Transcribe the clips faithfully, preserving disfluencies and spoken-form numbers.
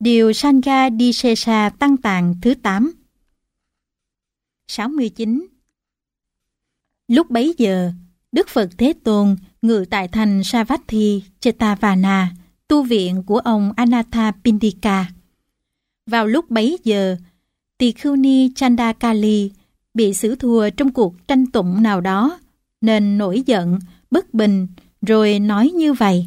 Điều Sangha Disesa Tăng Tạng thứ tám. sáu mươi chín. Lúc bấy giờ, Đức Phật Thế Tôn ngự tại thành Savatthi, Jetavana, tu viện của ông Anathapindika. Vào lúc bấy giờ, Tỳ Khưu Ni Chandakali bị xử thua trong cuộc tranh tụng nào đó, nên nổi giận, bất bình, rồi nói như vậy: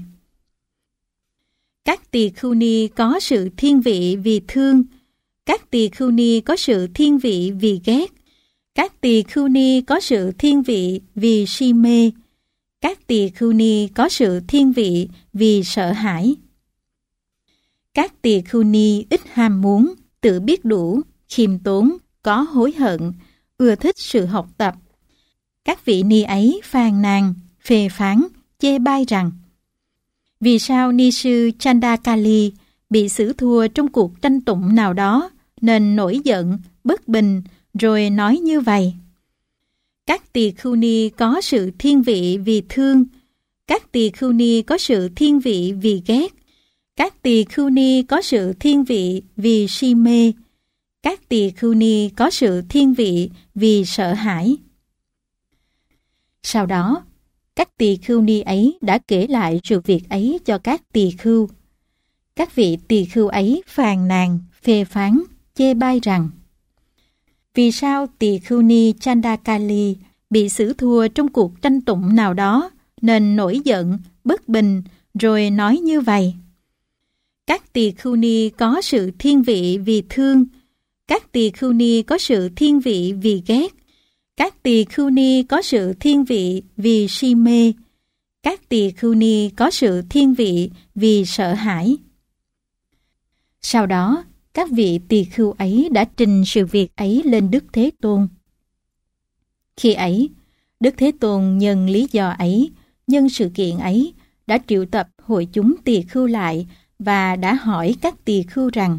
Các tỳ khưu ni có sự thiên vị vì thương, các tỳ khưu ni có sự thiên vị vì ghét, các tỳ khưu ni có sự thiên vị vì si mê, các tỳ khưu ni có sự thiên vị vì sợ hãi. Các tỳ khưu ni ít ham muốn, tự biết đủ, khiêm tốn, có hối hận, ưa thích sự học tập. Các vị ni ấy phàn nàn, phê phán, chê bai rằng: Vì sao ni sư Chandakali bị xử thua trong cuộc tranh tụng nào đó, nên nổi giận, bất bình, rồi nói như vậy: Các tỳ khưu ni có sự thiên vị vì thương, các tỳ khưu ni có sự thiên vị vì ghét, các tỳ khưu ni có sự thiên vị vì si mê, các tỳ khưu ni có sự thiên vị vì sợ hãi. Sau đó, các tỳ khưu ni ấy đã kể lại sự việc ấy cho các tỳ khưu. Các vị tỳ khưu ấy phàn nàn, phê phán, chê bai rằng: Vì sao tỳ khưu ni Chandakali bị xử thua trong cuộc tranh tụng nào đó, nên nổi giận, bất bình, rồi nói như vậy: Các tỳ khưu ni có sự thiên vị vì thương, các tỳ khưu ni có sự thiên vị vì ghét, các tỳ khưu ni có sự thiên vị vì si mê, các tỳ khưu ni có sự thiên vị vì sợ hãi. Sau đó, các vị tỳ khưu ấy đã trình sự việc ấy lên Đức Thế Tôn. Khi ấy, Đức Thế Tôn nhân lý do ấy, nhân sự kiện ấy, đã triệu tập hội chúng tỳ khưu lại và đã hỏi các tỳ khưu rằng: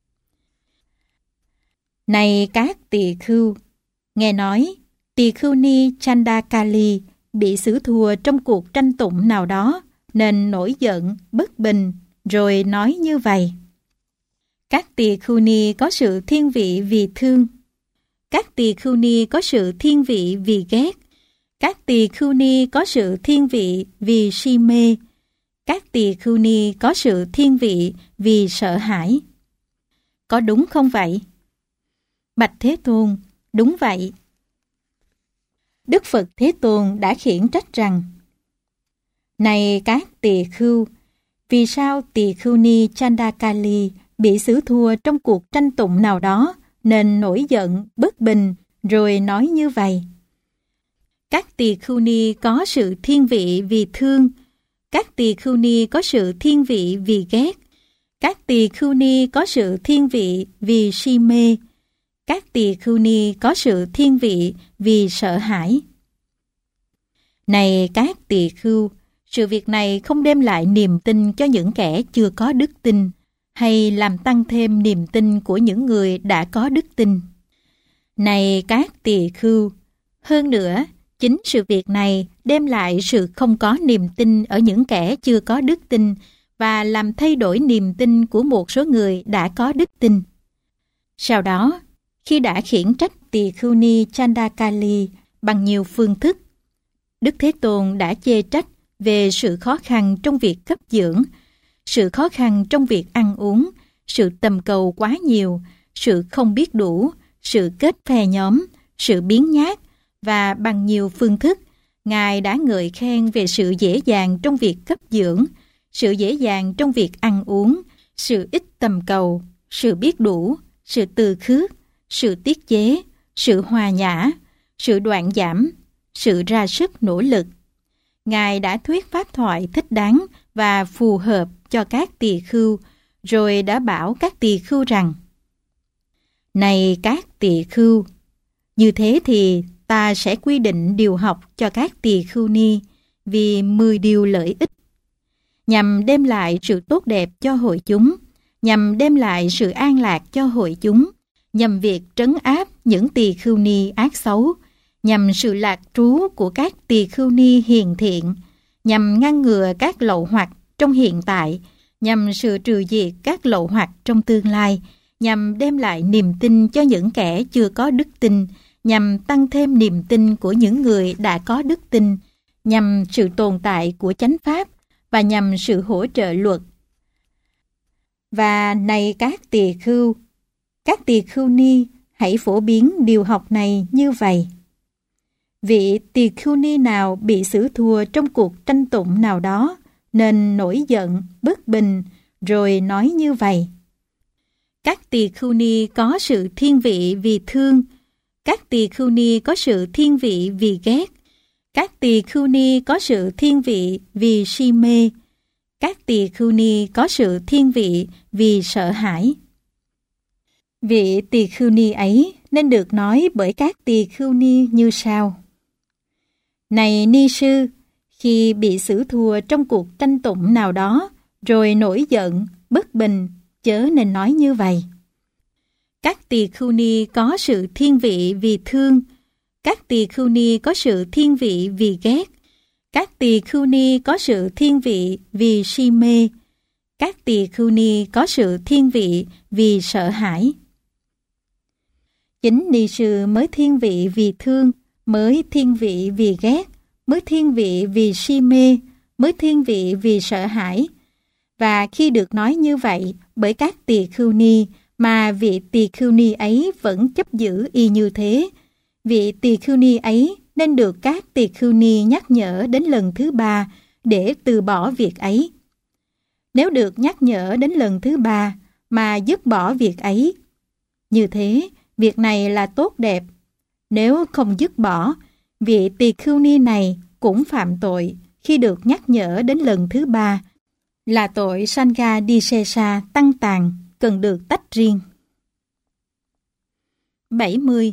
Này các tỳ khưu, nghe nói tỳ khưu ni Chandakali bị xử thua trong cuộc tranh tụng nào đó, nên nổi giận, bất bình, rồi nói như vậy: Các tỳ khưu ni có sự thiên vị vì thương, các tỳ khưu ni có sự thiên vị vì ghét, các tỳ khưu ni có sự thiên vị vì si mê, các tỳ khưu ni có sự thiên vị vì sợ hãi. Có đúng không vậy? Bạch Thế Tôn, đúng vậy. Đức Phật Thế Tôn đã khiển trách rằng: Này các tỳ khưu, vì sao tỳ khưu ni Chandakali bị xử thua trong cuộc tranh tụng nào đó, nên nổi giận, bất bình, rồi nói như vậy: Các tỳ khưu ni có sự thiên vị vì thương, các tỳ khưu ni có sự thiên vị vì ghét, các tỳ khưu ni có sự thiên vị vì si mê, các tỳ khưu ni có sự thiên vị vì sợ hãi. Này các tỳ khưu, sự việc này không đem lại niềm tin cho những kẻ chưa có đức tin, hay làm tăng thêm niềm tin của những người đã có đức tin. Này các tỳ khưu, hơn nữa, chính sự việc này đem lại sự không có niềm tin ở những kẻ chưa có đức tin và làm thay đổi niềm tin của một số người đã có đức tin. Sau đó, khi đã khiển trách tỳ khưu ni Chandakali bằng nhiều phương thức, Đức Thế Tôn đã chê trách về sự khó khăn trong việc cấp dưỡng, sự khó khăn trong việc ăn uống, sự tầm cầu quá nhiều, sự không biết đủ, sự kết phe nhóm, sự biếng nhác, và bằng nhiều phương thức, Ngài đã ngợi khen về sự dễ dàng trong việc cấp dưỡng, sự dễ dàng trong việc ăn uống, sự ít tầm cầu, sự biết đủ, sự từ khước, sự tiết chế, sự hòa nhã, sự đoạn giảm, sự ra sức nỗ lực. Ngài đã thuyết pháp thoại thích đáng và phù hợp cho các tỳ khưu, rồi đã bảo các tỳ khưu rằng: Này các tỳ khưu, như thế thì ta sẽ quy định điều học cho các tỳ khưu ni vì mười điều lợi ích, nhằm đem lại sự tốt đẹp cho hội chúng, nhằm đem lại sự an lạc cho hội chúng, nhằm việc trấn áp những tỳ khưu ni ác xấu, nhằm sự lạc trú của các tỳ khưu ni hiền thiện, nhằm ngăn ngừa các lậu hoặc trong hiện tại, nhằm sự trừ diệt các lậu hoặc trong tương lai, nhằm đem lại niềm tin cho những kẻ chưa có đức tin, nhằm tăng thêm niềm tin của những người đã có đức tin, nhằm sự tồn tại của chánh pháp và nhằm sự hỗ trợ luật. Và này các tỳ khưu, các tỳ khưu ni, hãy phổ biến điều học này như vậy. Vị tỳ khưu ni nào bị xử thua trong cuộc tranh tụng nào đó, nên nổi giận, bất bình, rồi nói như vậy. Các tỳ khưu ni có sự thiên vị vì thương, các tỳ khưu ni có sự thiên vị vì ghét, các tỳ khưu ni có sự thiên vị vì si mê, các tỳ khưu ni có sự thiên vị vì sợ hãi. Vị tỳ khưu ni ấy nên được nói bởi các tỳ khưu ni như sau. Này ni sư, khi bị xử thua trong cuộc tranh tụng nào đó, rồi nổi giận, bất bình, chớ nên nói như vậy. Các tỳ khưu ni có sự thiên vị vì thương, các tỳ khưu ni có sự thiên vị vì ghét, các tỳ khưu ni có sự thiên vị vì si mê, các tỳ khưu ni có sự thiên vị vì sợ hãi. Chính ni sư mới thiên vị vì thương, mới thiên vị vì ghét, mới thiên vị vì si mê, mới thiên vị vì sợ hãi. Và khi được nói như vậy bởi các tỳ khưu ni, mà vị tỳ khưu ni ấy vẫn chấp giữ y như thế, vị tỳ khưu ni ấy nên được các tỳ khưu ni nhắc nhở đến lần thứ ba để từ bỏ việc ấy. Nếu được nhắc nhở đến lần thứ ba mà dứt bỏ việc ấy, như thế việc này là tốt đẹp. Nếu không dứt bỏ, vị tỳ khưu ni này cũng phạm tội khi được nhắc nhở đến lần thứ ba, là tội Sangha Disesa tăng tàn, cần được tách riêng. bảy mươi.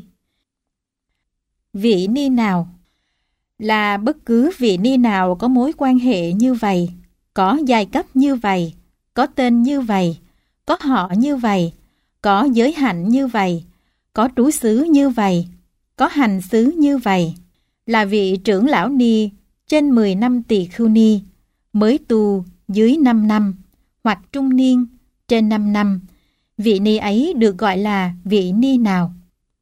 Vị ni nào là bất cứ vị ni nào có mối quan hệ như vậy, có giai cấp như vậy, có tên như vậy, có họ như vậy, có giới hạnh như vậy, có trú xứ như vậy, có hành xứ như vậy, là vị trưởng lão ni trên mười năm tỳ khưu ni, mới tu dưới năm năm, hoặc trung niên trên năm năm, vị ni ấy được gọi là vị ni nào?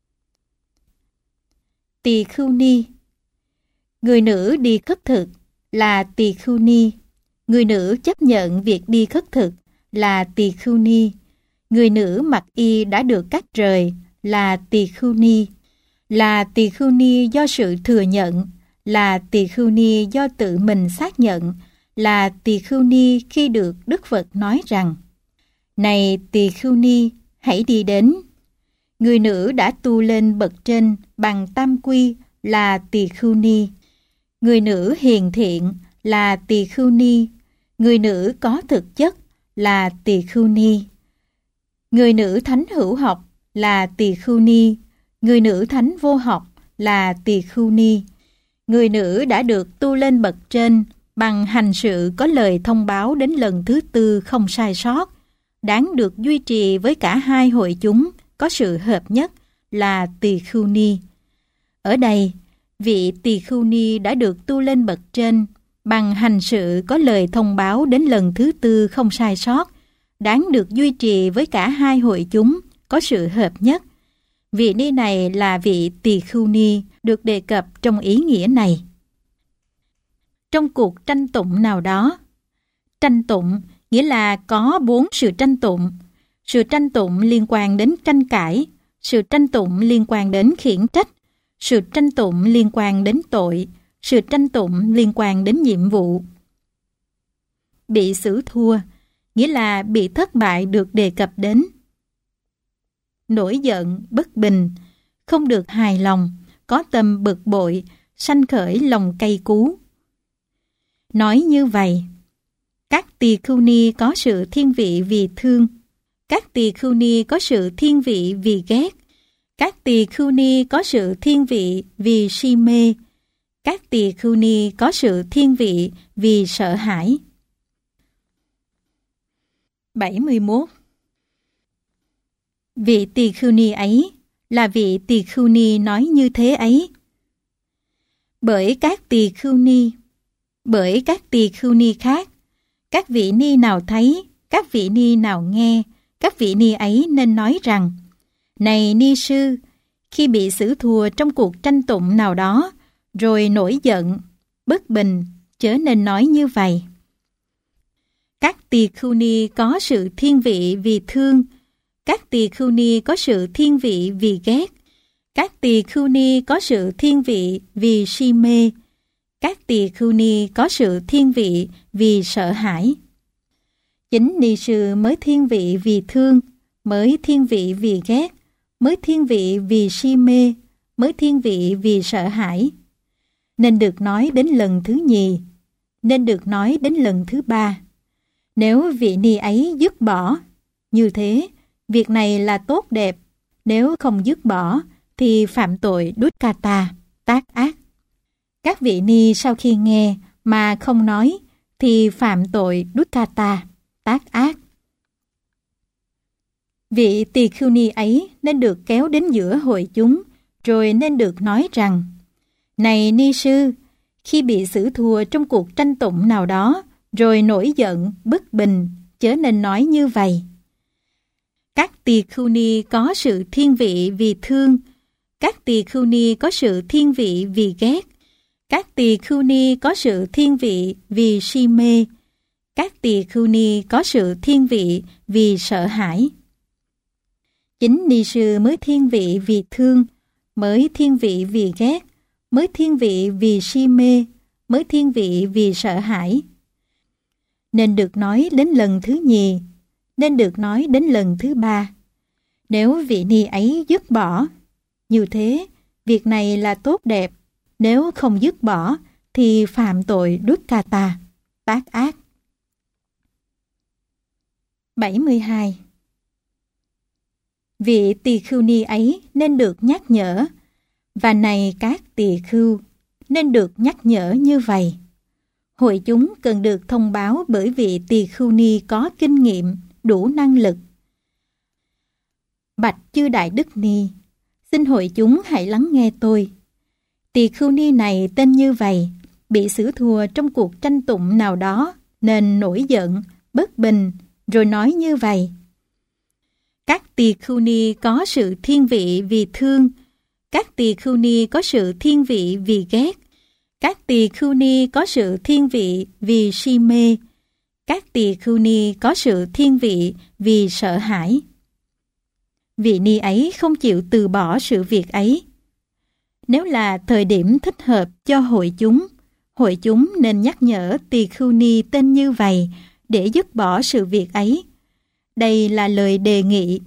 Tỳ khưu ni. Người nữ đi khất thực là tỳ khưu ni. Người nữ chấp nhận việc đi khất thực là tỳ khưu ni. Người nữ mặc y đã được cắt rời là tỳ khưu ni. Là tỳ khưu ni do sự thừa nhận, là tỳ khưu ni do tự mình xác nhận, là tỳ khưu ni khi được Đức Phật nói rằng: Này tỳ khưu ni, hãy đi đến. Người nữ đã tu lên bậc trên bằng tam quy là tỳ khưu ni. Người nữ hiền thiện là tỳ khưu ni. Người nữ có thực chất là tỳ khưu ni. Người nữ thánh hữu học là tỳ khưu ni. Người nữ thánh vô học là tỳ khưu ni. Người nữ đã được tu lên bậc trên bằng hành sự có lời thông báo đến lần thứ tư không sai sót, đáng được duy trì với cả hai hội chúng có sự hợp nhất là tỳ khưu ni. Ở đây, vị tỳ khưu ni đã được tu lên bậc trên bằng hành sự có lời thông báo đến lần thứ tư không sai sót, đáng được duy trì với cả hai hội chúng có sự hợp nhất. Vị ni này là vị tỳ khưu ni được đề cập trong ý nghĩa này. Trong cuộc tranh tụng nào đó, tranh tụng nghĩa là có bốn sự tranh tụng. Sự tranh tụng liên quan đến tranh cãi, sự tranh tụng liên quan đến khiển trách, sự tranh tụng liên quan đến tội, sự tranh tụng liên quan đến nhiệm vụ. Bị xử thua nghĩa là bị thất bại được đề cập đến. Nổi giận, bất bình, không được hài lòng, có tâm bực bội, sanh khởi lòng cay cú. Nói như vậy, các tỳ khưu ni có sự thiên vị vì thương, các tỳ khưu ni có sự thiên vị vì ghét, các tỳ khưu ni có sự thiên vị vì si mê, các tỳ khưu ni có sự thiên vị vì sợ hãi. bảy mươi mốt. Vị tỳ khưu ni ấy là vị tỳ khưu ni nói như thế ấy. Bởi các tỳ khưu ni, bởi các tỳ khưu ni khác, các vị ni nào thấy các vị ni nào nghe, các vị ni ấy nên nói rằng: Này ni sư, khi bị xử thua trong cuộc tranh tụng nào đó, rồi nổi giận, bất bình, chớ nên nói như vậy. Các tỳ khưu ni có sự thiên vị vì thương, các tỳ khưu ni có sự thiên vị vì ghét, các tỳ khưu ni có sự thiên vị vì si mê, các tỳ khưu ni có sự thiên vị vì sợ hãi. Chính ni sư mới thiên vị vì thương, mới thiên vị vì ghét, mới thiên vị vì si mê, mới thiên vị vì sợ hãi. Nên được nói đến lần thứ nhì, nên được nói đến lần thứ ba. Nếu vị ni ấy dứt bỏ, như thế, việc này là tốt đẹp. Nếu không dứt bỏ, thì phạm tội Dukkata, tác ác. Các vị ni sau khi nghe mà không nói, thì phạm tội Dukkata, tác ác. Vị tỳ khưu ni ấy nên được kéo đến giữa hội chúng, rồi nên được nói rằng: Này ni sư, khi bị xử thua trong cuộc tranh tụng nào đó, rồi nổi giận, bất bình, chớ nên nói như vậy. Các tỳ khưu ni có sự thiên vị vì thương, các tỳ khưu ni có sự thiên vị vì ghét, các tỳ khưu ni có sự thiên vị vì si mê, các tỳ khưu ni có sự thiên vị vì sợ hãi. Chính ni sư mới thiên vị vì thương, mới thiên vị vì ghét, mới thiên vị vì si mê, mới thiên vị vì sợ hãi. Nên được nói đến lần thứ nhì, nên được nói đến lần thứ ba. Nếu vị ni ấy dứt bỏ, như thế, việc này là tốt đẹp. Nếu không dứt bỏ, thì phạm tội Dukkata, tác ác. bảy mươi hai. Vị tỳ khưu ni ấy nên được nhắc nhở, và này các tỳ khưu, nên được nhắc nhở như vậy. Hội chúng cần được thông báo bởi vị tỳ khưu ni có kinh nghiệm, đủ năng lực. Bạch chư Đại Đức Ni, xin hội chúng hãy lắng nghe tôi. Tỳ khưu ni này tên như vậy, bị xử thua trong cuộc tranh tụng nào đó, nên nổi giận, bất bình, rồi nói như vậy. Các tỳ khưu ni có sự thiên vị vì thương, các tỳ khưu ni có sự thiên vị vì ghét, các tỳ khưu ni có sự thiên vị vì si mê, các tỳ khưu ni có sự thiên vị vì sợ hãi. Vị ni ấy không chịu từ bỏ sự việc ấy. Nếu là thời điểm thích hợp cho hội chúng, hội chúng nên nhắc nhở tỳ khưu ni tên như vậy để dứt bỏ sự việc ấy. Đây là lời đề nghị.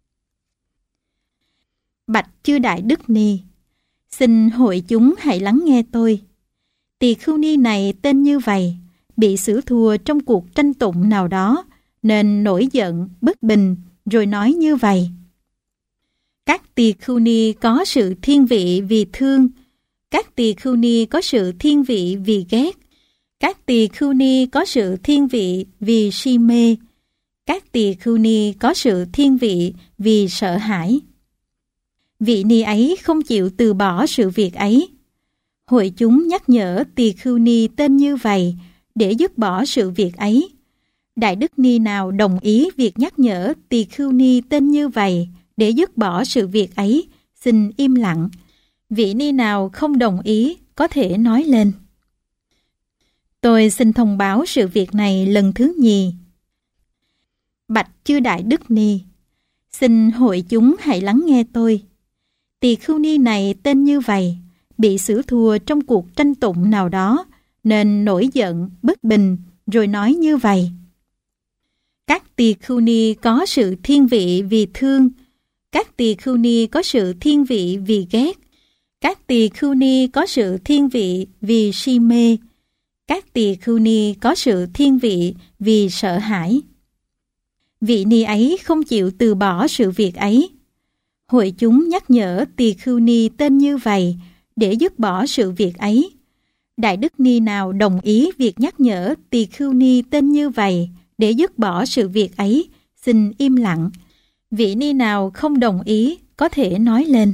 Bạch chư Đại Đức Ni, xin hội chúng hãy lắng nghe tôi. Tỳ khưu ni này tên như vậy, bị xử thua trong cuộc tranh tụng nào đó, nên nổi giận, bất bình, rồi nói như vậy. Các tỳ khưu ni có sự thiên vị vì thương, các tỳ khưu ni có sự thiên vị vì ghét, các tỳ khưu ni có sự thiên vị vì si mê, các tỳ khưu ni có sự thiên vị vì sợ hãi. Vị ni ấy không chịu từ bỏ sự việc ấy. Hội chúng nhắc nhở tỳ khưu ni tên như vậy để dứt bỏ sự việc ấy. Đại Đức Ni nào đồng ý việc nhắc nhở tỳ khưu ni tên như vậy để dứt bỏ sự việc ấy, xin im lặng. Vị ni nào không đồng ý có thể nói lên. Tôi xin thông báo sự việc này lần thứ nhì. Bạch chư Đại Đức Ni, xin hội chúng hãy lắng nghe tôi. Tỳ khưu ni này tên như vậy, bị xử thua trong cuộc tranh tụng nào đó, nên nổi giận, bất bình, rồi nói như vậy. Các tỳ khưu ni có sự thiên vị vì thương, các tỳ khưu ni có sự thiên vị vì ghét, các tỳ khưu ni có sự thiên vị vì si mê, các tỳ khưu ni có sự thiên vị vì sợ hãi. Vị ni ấy không chịu từ bỏ sự việc ấy. Hội chúng nhắc nhở tỳ khưu ni tên như vậy để dứt bỏ sự việc ấy. Đại Đức Ni nào đồng ý việc nhắc nhở tỳ khưu ni tên như vậy để dứt bỏ sự việc ấy, xin im lặng. Vị ni nào không đồng ý có thể nói lên.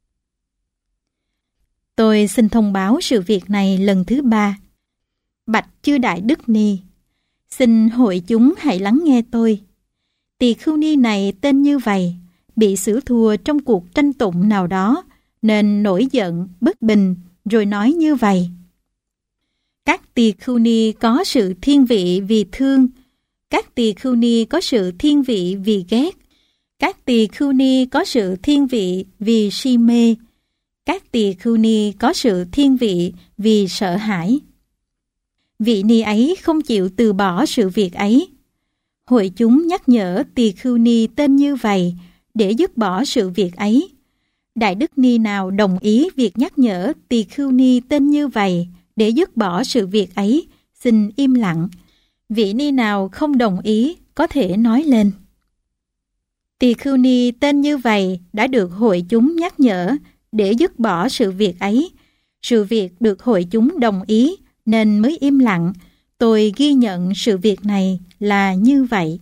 Tôi xin thông báo sự việc này lần thứ ba. Bạch chư Đại Đức Ni, Xin hội chúng hãy lắng nghe tôi. Tỳ khưu ni này tên như vậy, bị xử thua trong cuộc tranh tụng nào đó, nên nổi giận, bất bình, rồi nói như vậy. Các tỳ khưu ni có sự thiên vị vì thương, các tỳ khưu ni có sự thiên vị vì ghét, các tỳ khưu ni có sự thiên vị vì si mê, các tỳ khưu ni có sự thiên vị vì sợ hãi. Vị ni ấy không chịu từ bỏ sự việc ấy. Hội chúng nhắc nhở tỳ khưu ni tên như vậy để dứt bỏ sự việc ấy. Đại đức ni nào đồng ý việc nhắc nhở tỳ khưu ni tên như vậy để dứt bỏ sự việc ấy, xin im lặng. Vị ni nào không đồng ý có thể nói lên. Tỳ khưu ni tên như vậy đã được hội chúng nhắc nhở để dứt bỏ sự việc ấy. Sự việc được hội chúng đồng ý nên mới im lặng. Tôi ghi nhận sự việc này là như vậy.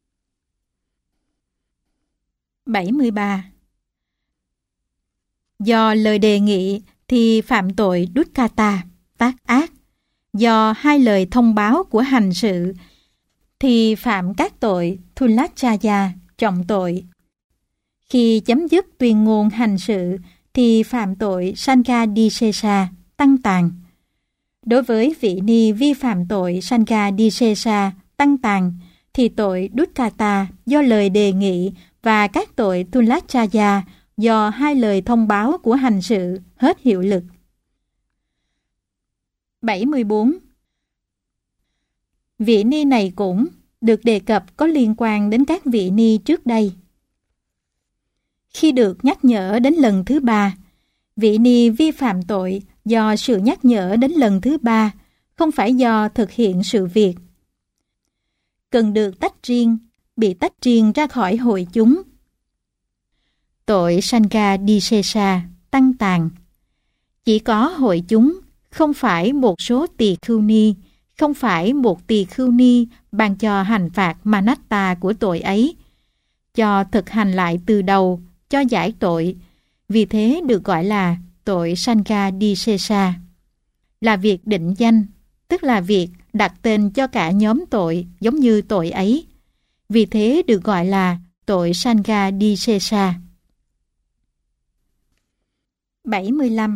bảy mươi ba. Do lời đề nghị thì phạm tội Dukkata, tác ác. Do hai lời thông báo của hành sự thì phạm các tội Thulachaya, trọng tội. Khi chấm dứt tuyên ngôn hành sự thì phạm tội Sanghadisesa, tăng tàn. Đối với vị ni vi phạm tội Sanghadisesa, tăng tàn, thì tội Dukkata do lời đề nghị và các tội Thulachaya do hai lời thông báo của hành sự hết hiệu lực. bảy mươi bốn. Vị ni này cũng được đề cập có liên quan đến các vị ni trước đây. Khi được nhắc nhở đến lần thứ ba, vị ni vi phạm tội do sự nhắc nhở đến lần thứ ba, không phải do thực hiện sự việc. Cần được tách riêng, bị tách riêng ra khỏi hội chúng. Tội Sanghadisesa, tăng tàn. Chỉ có hội chúng, không phải một số tỳ khưu ni, không phải một tỳ khưu ni ban cho hành phạt Manatta của tội ấy, cho thực hành lại từ đầu, cho giải tội. Vì thế được gọi là tội Sanghadisesa. Là việc định danh, tức là việc đặt tên cho cả nhóm tội giống như tội ấy. Vì thế được gọi là tội Sanghadisesa. bảy mươi lăm.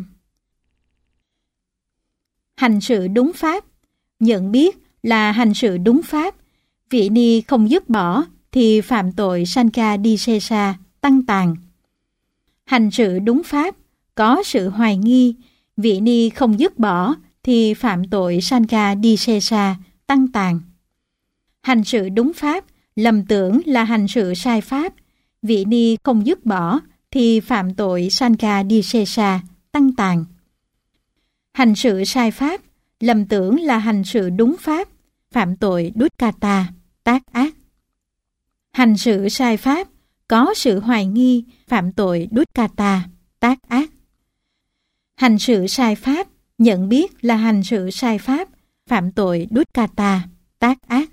Hành sự đúng pháp. Nhận biết là hành sự đúng pháp. Vị ni không dứt bỏ thì phạm tội Sanghadisesa, tăng tàn. Hành sự đúng pháp, có sự hoài nghi, vị ni không dứt bỏ thì phạm tội Sanghadisesa, tăng tàn. Hành sự đúng pháp, lầm tưởng là hành sự sai pháp, vị ni không dứt bỏ thì phạm tội Sanghadisesa, tăng tàn. Hành sự sai pháp, lầm tưởng là hành sự đúng pháp, phạm tội Dukkata, tác ác. Hành sự sai pháp, có sự hoài nghi, phạm tội Dukkata, tác ác. Hành sự sai pháp, nhận biết là hành sự sai pháp, phạm tội Dukkata, tác ác.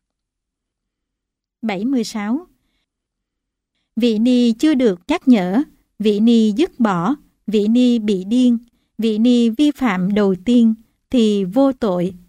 bảy mươi sáu. Vị ni chưa được nhắc nhở, vị ni dứt bỏ, vị ni bị điên, vị ni vi phạm đầu tiên thì vô tội.